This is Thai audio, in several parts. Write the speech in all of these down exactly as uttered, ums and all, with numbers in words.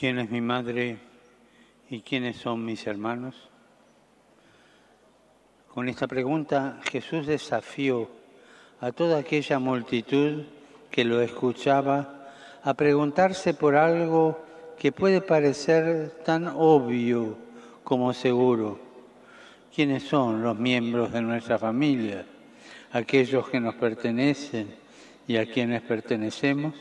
¿Quién es mi madre y quiénes son mis hermanos? Con esta pregunta Jesús desafió a toda aquella multitud que lo escuchaba a preguntarse por algo que puede parecer tan obvio como seguro. ¿Quiénes son los miembros de nuestra familia? Aquellos que nos pertenecen y a quienes pertenecemos.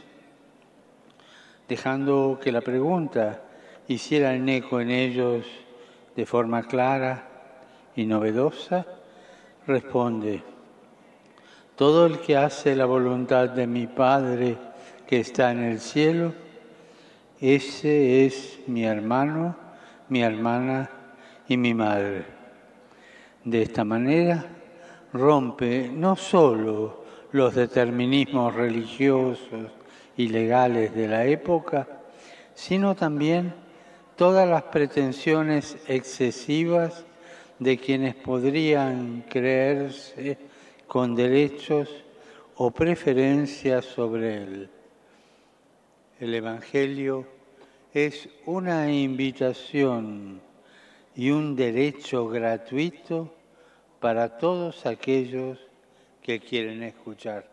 Dejando que la pregunta hiciera el eco en ellos de forma clara y novedosa, responde: todo el que hace la voluntad de mi Padre que está en el cielo, ese es mi hermano, mi hermana y mi madre. De esta manera rompe no solo los determinismos religiosos y legales de la época, sino también todas las pretensiones excesivas de quienes podrían creerse con derechos o preferencias sobre él. El Evangelio es una invitación y un derecho gratuito para todos aquellos que quieren escuchar.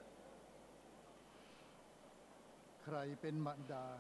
ใครเป็นมารดา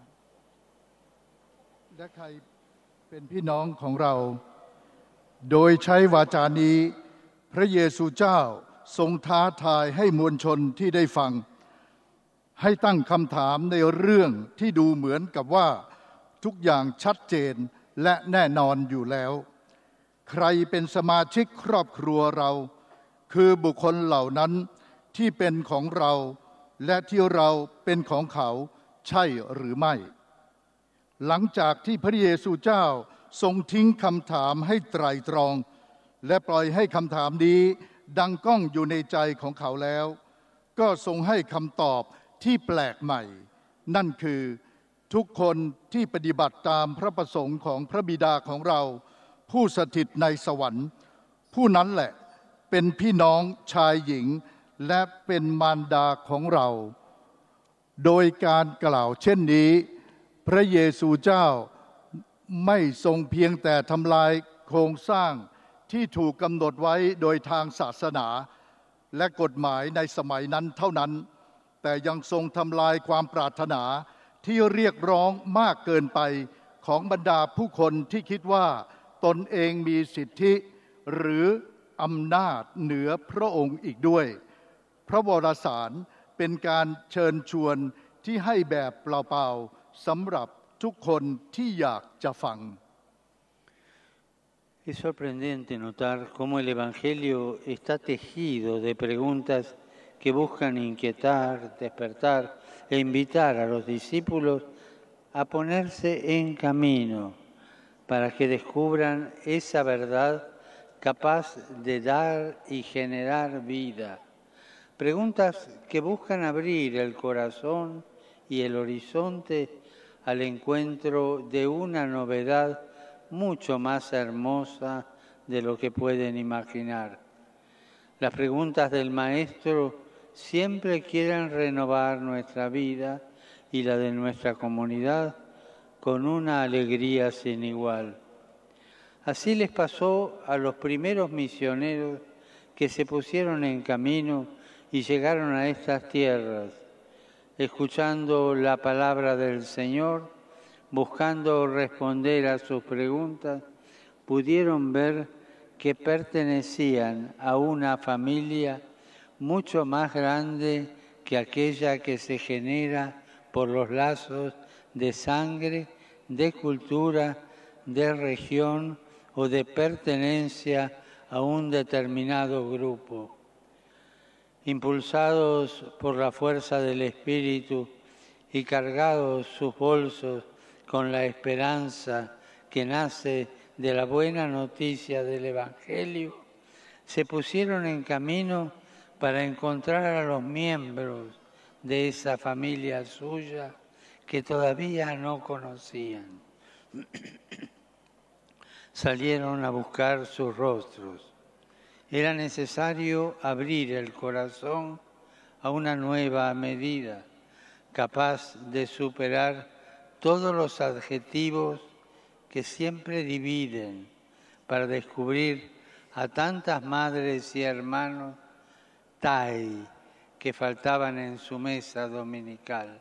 และใครเป็นพี่น้องของเราโดยใช้วาจานี้พระเยซูเจ้าทรงท้าทายให้มวลชนที่ได้ฟังให้ตั้งคำถามในเรื่องที่ดูเหมือนกับว่าทุกอย่างชัดเจนและแน่นอนอยู่แล้วใครเป็นสมาชิกครอบครัวเราคือบุคคลเหล่านั้นที่เป็นของเราและที่เราเป็นของเขาใช่หรือไม่หลังจากที่พระเยซูเจ้าทรงทิ้งคำถามให้ไตร่ตรองและปล่อยให้คำถามนี้ดังก้องอยู่ในใจของเขาแล้วก็ทรงให้คำตอบที่แปลกใหม่นั่นคือทุกคนที่ปฏิบัติตามพระประสงค์ของพระบิดาของเราผู้สถิตในสวรรค์ผู้นั้นแหละเป็นพี่น้องชายหญิงและเป็นมารดาของเราโดยการกล่าวเช่นนี้พระเยซูเจ้าไม่ทรงเพียงแต่ทำลายโครงสร้างที่ถูกกำหนดไว้โดยทางศาสนาและกฎหมายในสมัยนั้นเท่านั้นแต่ยังทรงทำลายความปรารถนาที่เรียกร้องมากเกินไปของบรรดาผู้คนที่คิดว่าตนเองมีสิทธิหรืออำนาจเหนือพระองค์อีกด้วยพระวรสารเป็นการเชิญชวนที่ให้แบบเปล่าๆสำหรับทุกคนที่อยากจะฟัง Es sorprendente notar cómo el Evangelio está tejido de preguntas que buscan inquietar, despertar e invitar a los discípulos a ponerse en camino para que descubran esa verdad capaz de dar y generar vida. Preguntas que buscan abrir el corazón y el horizonte al encuentro de una novedad mucho más hermosa de lo que pueden imaginar. Las preguntas del Maestro siempre quieren renovar nuestra vida y la de nuestra comunidad con una alegría sin igual. Así les pasó a los primeros misioneros que se pusieron en camino y llegaron a estas tierras, escuchando la palabra del Señor, buscando responder a sus preguntas, pudieron ver que pertenecían a una familia mucho más grande que aquella que se genera por los lazos de sangre, de cultura, de región o de pertenencia a un determinado grupo. Impulsados por la fuerza del Espíritu y cargados sus bolsos con la esperanza que nace de la buena noticia del Evangelio, se pusieron en camino para encontrar a los miembros de esa familia suya que todavía no conocían. Salieron a buscar sus rostros. Era necesario abrir el corazón a una nueva medida, capaz de superar todos los adjetivos que siempre dividen para descubrir a tantas madres y hermanos Tai que faltaban en su mesa dominical.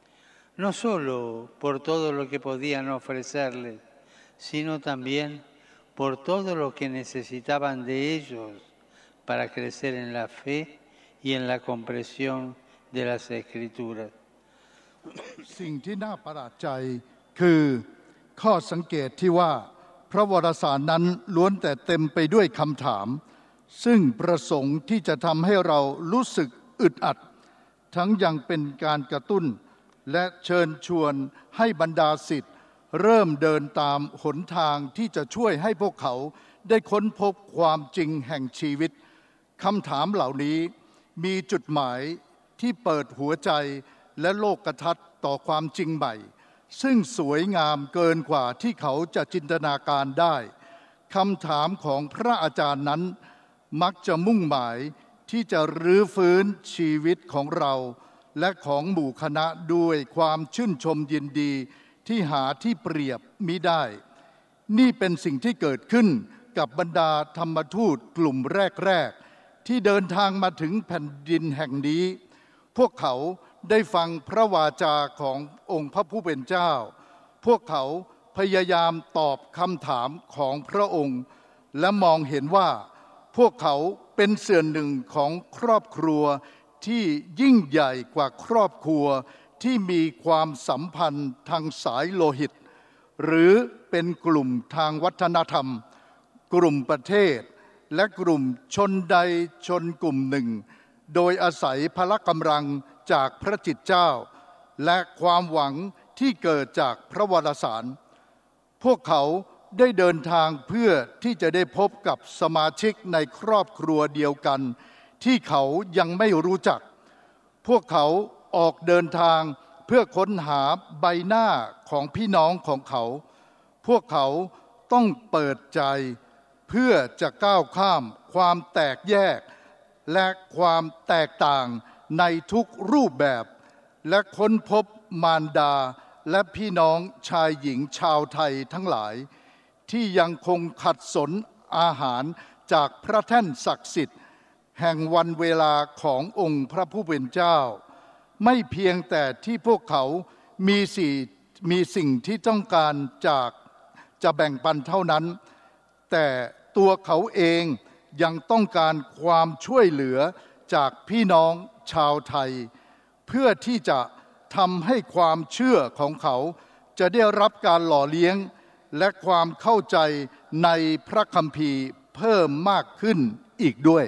No solo por todo lo que podían ofrecerles, sino también por todo lo que necesitaban de ellos para crecer en la fe y en la comprensión de las Escrituras. สิ่งที่น่าประหลาดใจคือข้อสังเกตที่ว่าพระวรสารนั้นล้วนแต่เต็มไปด้วยคำถามซึ่งประสงค์ที่จะทำให้เรารู้สึกอึดอัดทั้งยังเป็นการกระตุ้นและเชิญชวนให้บรรดาศิษย์เริ่มเดินตามหนทางที่จะช่วยให้พวกเขาได้ค้นพบความจริงแห่งชีวิตคำถามเหล่านี้มีจุดหมายที่เปิดหัวใจและโลกทัศน์ต่อความจริงใหม่ซึ่งสวยงามเกินกว่าที่เขาจะจินตนาการได้คำถามของพระอาจารย์นั้นมักจะมุ่งหมายที่จะรื้อฟื้นชีวิตของเราและของหมู่คณะด้วยความชื่นชมยินดีที่หาที่เปรียบมิได้นี่เป็นสิ่งที่เกิดขึ้นกับบรรดาธรรมทูตกลุ่มแรกๆที่เดินทางมาถึงแผ่นดินแห่งนี้พวกเขาได้ฟังพระวาจาขององค์พระผู้เป็นเจ้าพวกเขาพยายามตอบคำถามของพระองค์และมองเห็นว่าพวกเขาเป็นส่วนหนึ่งของครอบครัวที่ยิ่งใหญ่กว่าครอบครัวที่มีความสัมพันธ์ทางสายโลหิตหรือเป็นกลุ่มทางวัฒนธรรมกลุ่มประเทศและกลุ่มชนใดชนกลุ่มหนึ่งโดยอาศัยพละกำลังจากพระจิตเจ้าและความหวังที่เกิดจากพระวรสารพวกเขาได้เดินทางเพื่อที่จะได้พบกับสมาชิกในครอบครัวเดียวกันที่เขายังไม่รู้จักพวกเขาออกเดินทางเพื่อค้นหาใบหน้าของพี่น้องของเขาพวกเขาต้องเปิดใจเพื่อจะก้าวข้ามความแตกแยกและความแตกต่างในทุกรูปแบบและค้นพบมารดาและพี่น้องชายหญิงชาวไทยทั้งหลายที่ยังคงขัดสนอาหารจากพระแท่นศักดิ์สิทธิ์แห่งวันเวลาขององค์พระผู้เป็นเจ้าไม่เพียงแต่ที่พวกเขามีสิ่งมีสิ่งที่ต้องการจากจะแบ่งปันเท่านั้นแต่ตัวเขาเองยังต้องการความช่วยเหลือจากพี่น้องชาวไทยเพื่อที่จะทำให้ความเชื่อของเขาจะได้รับการหล่อเลี้ยงและความเข้าใจในพระคัมภีร์เพิ่มมากขึ้นอีกด้วย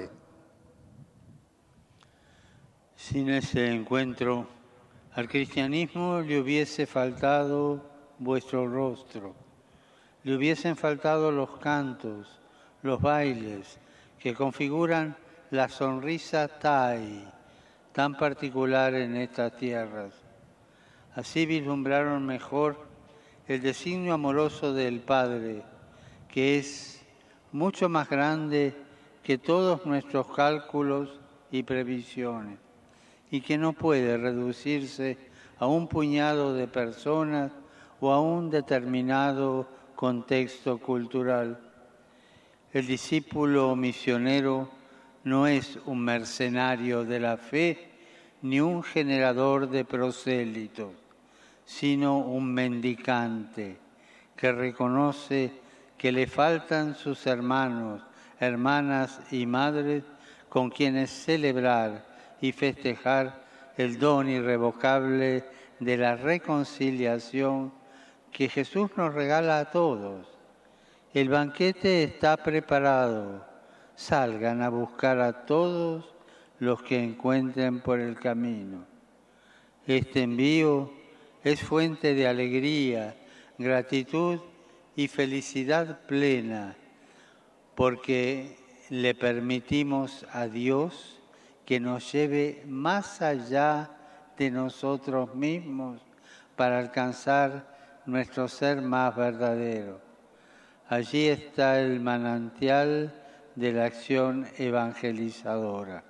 Sin ese encuentro al cristianismo le hubiese faltado vuestro rostro, le hubiesen faltado los cantos, los bailes que configuran la sonrisa Tai, tan particular en estas tierras. Así vislumbraron mejor el designio amoroso del Padre, que es mucho más grande que todos nuestros cálculos y previsiones, y que no puede reducirse a un puñado de personas o a un determinado contexto cultural. El discípulo misionero no es un mercenario de la fe ni un generador de prosélitos, sino un mendicante que reconoce que le faltan sus hermanos, hermanas y madres con quienes celebrar y festejar el don irrevocable de la reconciliación que Jesús nos regala a todos. El banquete está preparado. Salgan a buscar a todos los que encuentren por el camino. Este envío es fuente de alegría, gratitud y felicidad plena, porque le permitimos a Dios que nos lleve más allá de nosotros mismos para alcanzar nuestro ser más verdadero. Allí está el manantial de la acción evangelizadora.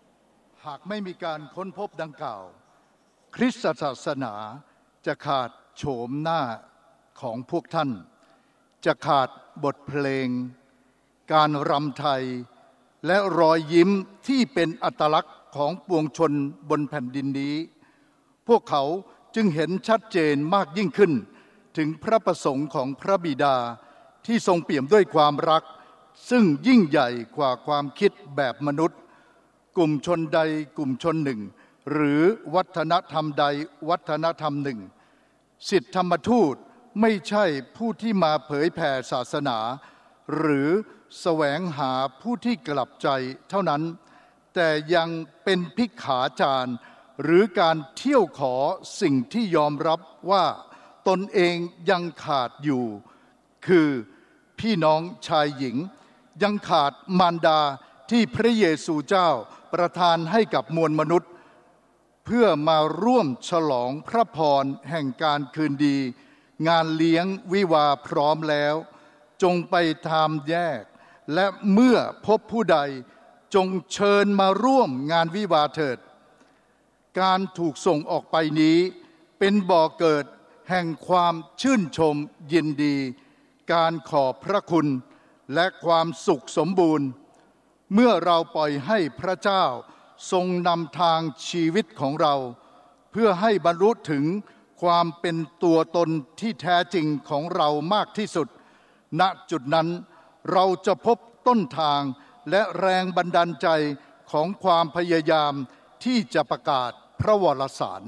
หากไม่มีการค้นพบดังกล่าวคริสตศาสนาจะขาดโฉมหน้าของพวกท่านจะขาดบทเพลงการรำไทยและรอยยิ้มที่เป็นอัตลักษณ์ของปวงชนบนแผ่นดินนี้พวกเขาจึงเห็นชัดเจนมากยิ่งขึ้นถึงพระประสงค์ของพระบิดาที่ทรงเปี่ยมด้วยความรักซึ่งยิ่งใหญ่กว่าความคิดแบบมนุษย์กลุ่มชนใดกลุ่มชนหนึ่งหรือวัฒนธรรมใดวัฒนธรรมหนึ่งศิษย์ธรรมทูตไม่ใช่ผู้ที่มาเผยแผ่ศาสนาหรือแสวงหาผู้ที่กลับใจเท่านั้นแต่ยังเป็นภิกขาจารย์หรือการเที่ยวขอสิ่งที่ยอมรับว่าตนเองยังขาดอยู่คือพี่น้องชายหญิงยังขาดมารดาที่พระเยซูเจ้าประทานให้กับมวลมนุษย์เพื่อมาร่วมฉลองพระพรแห่งการคืนดีงานเลี้ยงวิวาห์พร้อมแล้วจงไปทำแยกและเมื่อพบผู้ใดจงเชิญมาร่วมงานวิวาห์เถิดการถูกส่งออกไปนี้เป็นบ่อเกิดแห่งความชื่นชมยินดีการขอบพระคุณและความสุขสมบูรณ์เมื่อเราปล่อยให้พระเจ้าทรงนำทางชีวิตของเราเพื่อให้บรรลุถึงความเป็นตัวตนที่แท้จริงของเรามากที่สุดณจุดนั้นเราจะพบต้นทางและแรงบันดาลใจของความพยายามที่จะประกาศพระวรสาร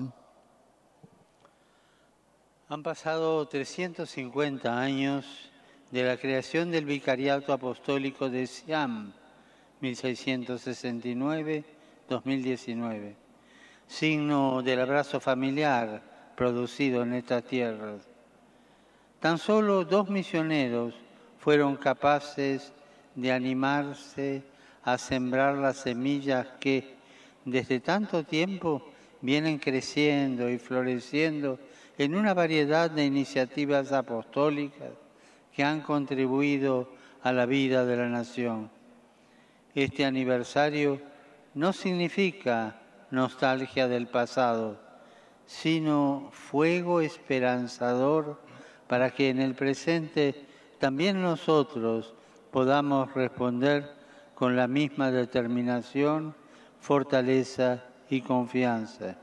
Han pasado trescientos cincuenta años de la creación del Vicariato Apostólico de Siam, mil seiscientos sesenta y nueve a dos mil diecinueve, signo del abrazo familiar producido en estas tierras. Tan solo dos misioneros fueron capaces de animarse a sembrar las semillas que, desde tanto tiempo, vienen creciendo y floreciendo en una variedad de iniciativas apostólicas que han contribuido a la vida de la nación. Este aniversario no significa nostalgia del pasado, sino fuego esperanzador para que en el presente también nosotros podamos responder con la misma determinación, fortaleza y confianza.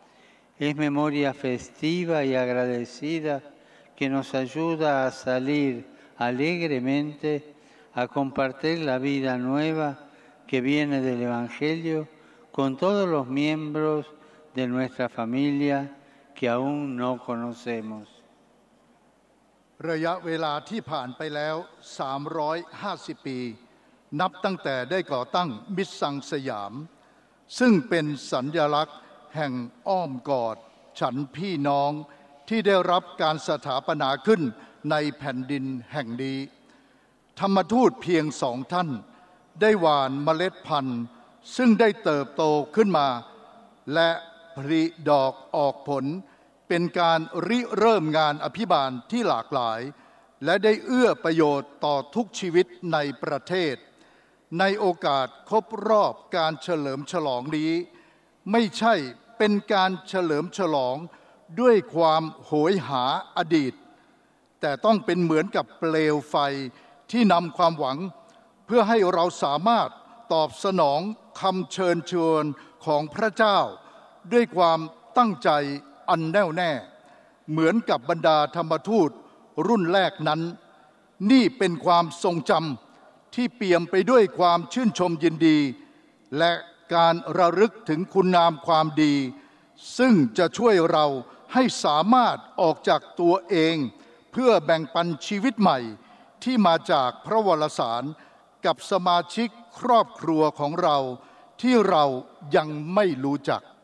Es memoria festiva y agradecida que nos ayuda a salir alegremente a compartir la vida nueva que viene del Evangelio con todos los miembros de nuestra familia que aún no conocemos. ระยะเวลาที่ผ่านไปแล้วสามร้อยห้าสิบปีนับตั้งแต่ได้ก่อตั้งมิตรสังสยามซึ่งเป็นสัญลักษณ์แห่งอ้อมกอดฉันพี่น้องที่ได้รับการสถาปนาขึ้นในแผ่นดินแห่งนี้ธรรมทูตเพียงสองท่านได้หว่านเมล็ดพันธุ์ซึ่งได้เติบโตขึ้นมาและผลิดอกออกผลเป็นการริเริ่มงานอภิบาลที่หลากหลายและได้เอื้อประโยชน์ต่อทุกชีวิตในประเทศในโอกาสครบรอบการเฉลิมฉลองนี้ไม่ใช่เป็นการเฉลิมฉลองด้วยความโหยหาอดีตแต่ต้องเป็นเหมือนกับเปลวไฟที่นำความหวังเพื่อให้เราสามารถตอบสนองคำเชิญชวนของพระเจ้าด้วยความตั้งใจอันแน่วแน่เหมือนกับบรรดาธรรมทูตรุ่นแรกนั้นนี่เป็นความทรงจำที่เปี่ยมไปด้วยความชื่นชมยินดีและการระลึกถึงคุณงามความดีซึ่งจะช่วยเราให้สามารถออกจากตัวเองเพื่อแบ่งปันชีวิตใหม่ที่มาจากพระวรสารกับสมาชิกครอบครัวของเราที่เรายังไม่รู้จัก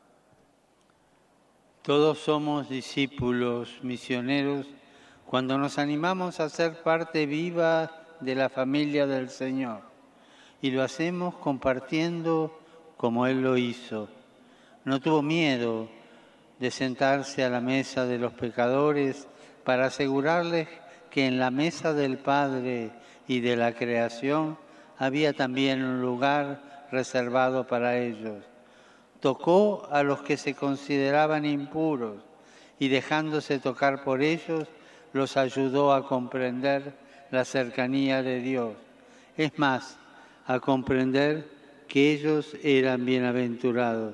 Todos somos discípulos misioneros cuando nos animamos a ser parte viva de la familia del Señor y lo hacemos compartiendo como Él lo hizo. No tuvo miedo de sentarse a la mesa de los pecadores para asegurarles que en la mesa del Padre y de la creación había también un lugar reservado para ellos. Tocó a los que se consideraban impuros y dejándose tocar por ellos, los ayudó a comprender la cercanía de Dios. Es más, a comprender que ellos eran bienaventurados.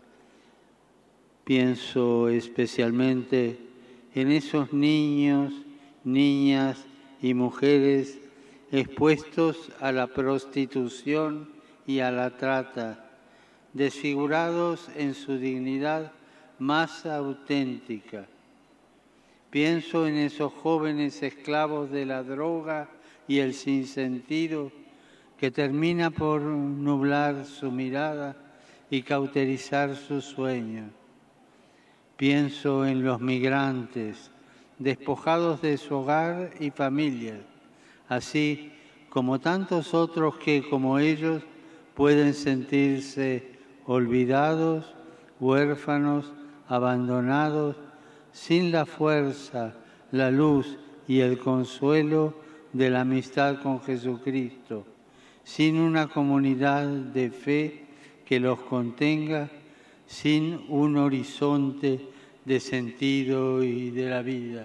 Pienso especialmente en esos niños, niñas y mujeres expuestos a la prostitución y a la trata, desfigurados en su dignidad más auténtica. Pienso en esos jóvenes esclavos de la droga y el sinsentido que termina por nublar su mirada y cauterizar sus sueños. Pienso en los migrantes, despojados de su hogar y familia, así como tantos otros que, como ellos, pueden sentirse olvidados, huérfanos, abandonados, sin la fuerza, la luz y el consuelo de la amistad con Jesucristo, sin una comunidad de fe que los contenga, sin un horizonte de sentido y de la vida.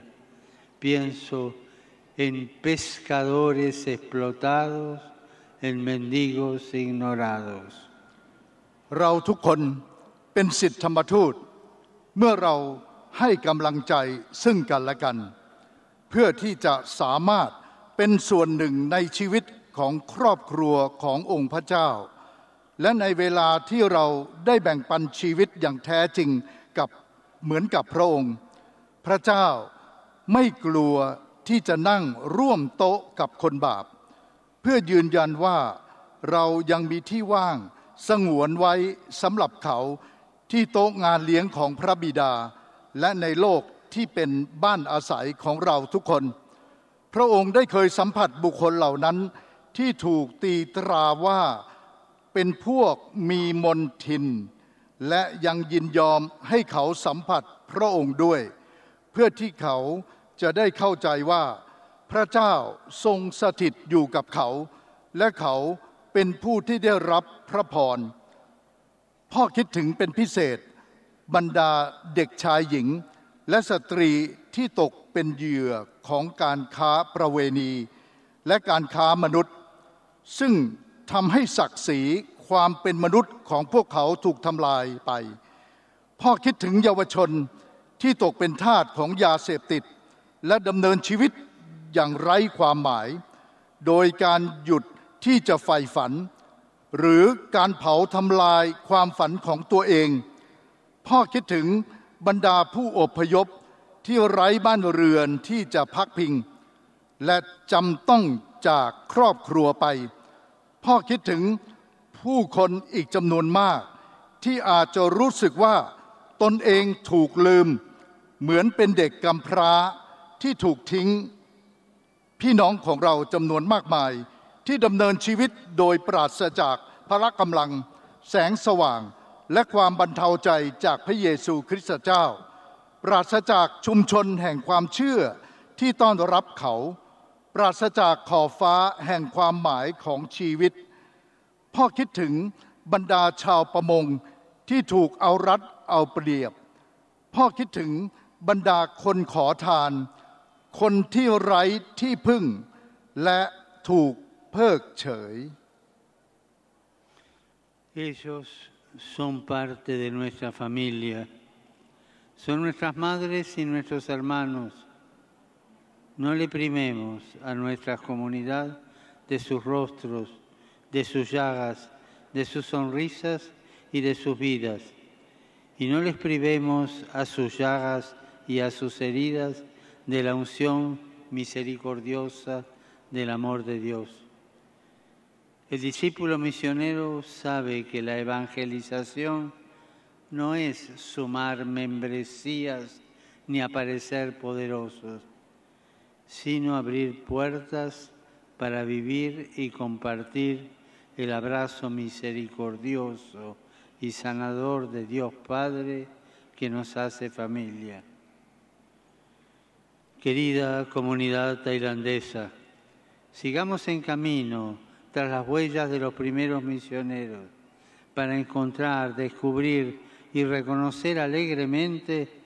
Pienso en pescadores explotados, en mendigos ignorados. เราทุกคนเป็นศิษย์ธรรมทูตเมื่อเราให้กำลังใจซึ่งกันและกันเพื่อที่จะสามารถเป็นส่วนหนึ่งในชีวิตของครอบครัวขององค์พระเจ้าและในเวลาที่เราได้แบ่งปันชีวิตอย่างแท้จริงกับเหมือนกับพระองค์พระเจ้าไม่กลัวที่จะนั่งร่วมโต๊ะกับคนบาปเพื่อยืนยันว่าเรายังมีที่ว่างสงวนไว้สำหรับเขาที่โต๊ะงานเลี้ยงของพระบิดาและในโลกที่เป็นบ้านอาศัยของเราทุกคนพระองค์ได้เคยสัมผัสบุคคลเหล่านั้นที่ถูกตีตราว่าเป็นพวกมีมนทินและยังยินยอมให้เขาสัมผัสพระองค์ด้วยเพื่อที่เขาจะได้เข้าใจว่าพระเจ้าทรงสถิตอยู่กับเขาและเขาเป็นผู้ที่ได้รับพระพรพ่อคิดถึงเป็นพิเศษบรรดาเด็กชายหญิงและสตรีที่ตกเป็นเหยื่อของการค้าประเวณีและการค้ามนุษย์ซึ่งทำให้ศักดิ์ศรีความเป็นมนุษย์ของพวกเขาถูกทำลายไปพ่อคิดถึงเยาวชนที่ตกเป็นทาสของยาเสพติดและดำเนินชีวิตอย่างไร้ความหมายโดยการหยุดที่จะใฝ่ฝันหรือการเผาทำลายความฝันของตัวเองพ่อคิดถึงบรรดาผู้อพยพที่ไร้บ้านเรือนที่จะพักพิงและจำต้องจากครอบครัวไปพ่อคิดถึงผู้คนอีกจำนวนมากที่อาจจะรู้สึกว่าตนเองถูกลืมเหมือนเป็นเด็กกำพร้าที่ถูกทิ้งพี่น้องของเราจำนวนมากมายที่ดำเนินชีวิตโดยปราศจากพละกำลังแสงสว่างและความบรรเทาใจจากพระเยซูคริสต์เจ้าปราศจากชุมชนแห่งความเชื่อที่ต้อนรับเขาปราศจากขอบฟ้าแห่งความหมายของชีวิตพ่อคิดถึงบรรดาชาวประมงที่ถูกเอารัดเอาเปรียบพ่อคิดถึงบรรดาคนขอทานคนที่ไร้ที่พึ่งและถูกเพิกเฉย Ellos son parte de nuestra familia, son nuestras madres y nuestros hermanos. No le primemos a nuestra comunidad de sus rostros, de sus llagas, de sus sonrisas y de sus vidas, y no les privemos a sus llagas y a sus heridas de la unción misericordiosa del amor de Dios. El discípulo misionero sabe que la evangelización no es sumar membresías ni aparecer poderosos, sino abrir puertas para vivir y compartir el abrazo misericordioso y sanador de Dios Padre que nos hace familia. Querida comunidad tailandesa, sigamos en camino tras las huellas de los primeros misioneros para encontrar, descubrir y reconocer alegremente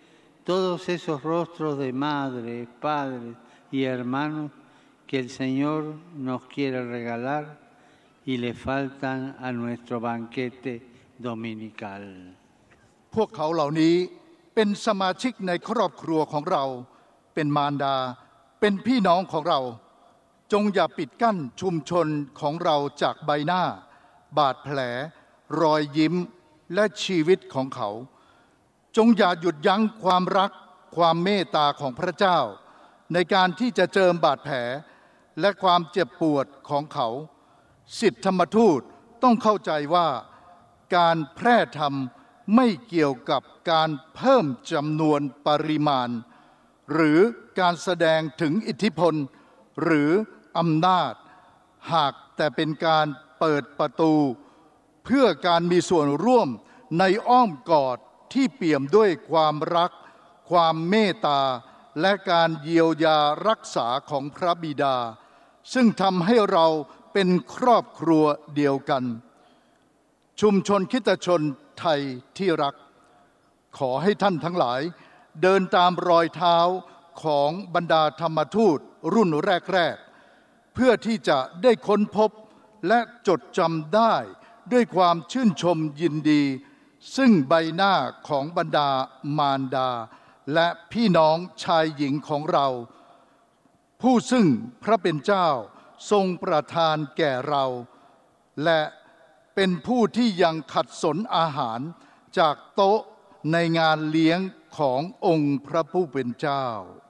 todos esos rostros de madres, padres y hermanos que el Señor nos quiere regalar y le faltan a nuestro banquete dominical. พวกเขาเหล่านี้เป็นสมาชิกในครอบครัวของเราเป็นมารดาเป็นพี่น้องของเราจงอย่าปิดกั้นชุมชนของเราจากใบหน้าบาดแผลรอยยิ้มและชีวิตของเขาจงอย่าหยุดยั้งความรักความเมตตาของพระเจ้าในการที่จะเจิมบาดแผลและความเจ็บปวดของเขาศิษย์ธรรมทูตต้องเข้าใจว่าการแพร่ธรรมไม่เกี่ยวกับการเพิ่มจำนวนปริมาณหรือการแสดงถึงอิทธิพลหรืออำนาจหากแต่เป็นการเปิดประตูเพื่อการมีส่วนร่วมในอ้อมกอดที่เปี่ยมด้วยความรักความเมตตาและการเยียวยารักษาของพระบิดาซึ่งทำให้เราเป็นครอบครัวเดียวกันชุมชนคริสตชนไทยที่รักขอให้ท่านทั้งหลายเดินตามรอยเท้าของบรรดาธรรมทูตรุ่นแรกๆเพื่อที่จะได้ค้นพบและจดจำได้ด้วยความชื่นชมยินดีซึ่งใบหน้าของบรรดามารดาและพี่น้องชายหญิงของเราผู้ซึ่งพระเป็นเจ้าทรงประทานแก่เราและเป็นผู้ที่ยังขัดสนอาหารจากโต๊ะในงานเลี้ยงขององค์พระผู้เป็นเจ้า